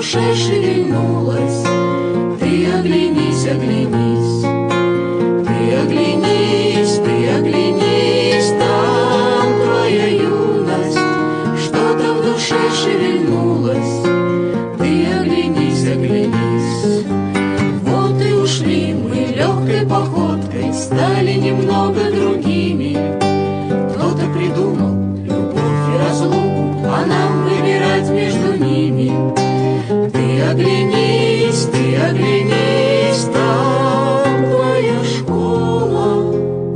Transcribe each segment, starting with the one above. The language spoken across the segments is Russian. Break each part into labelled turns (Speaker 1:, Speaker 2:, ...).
Speaker 1: душе шевельнулось. Ты оглянись, оглянись, ты оглянись, ты оглянись, там твоя юность, что-то в душе шевельнулось. Ты оглянись, оглянись. Вот и ушли мы легкой походкой, стали немного другими. Кто-то придумал любовь и разлуку, а нам выбирать между ними. Ты оглянись, там твоя школа.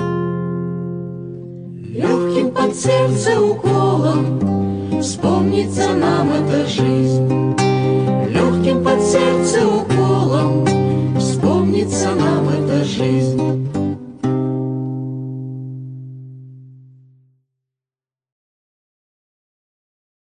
Speaker 1: Легким под сердце уколом вспомнится нам эта жизнь. Легким под сердце уколом вспомнится нам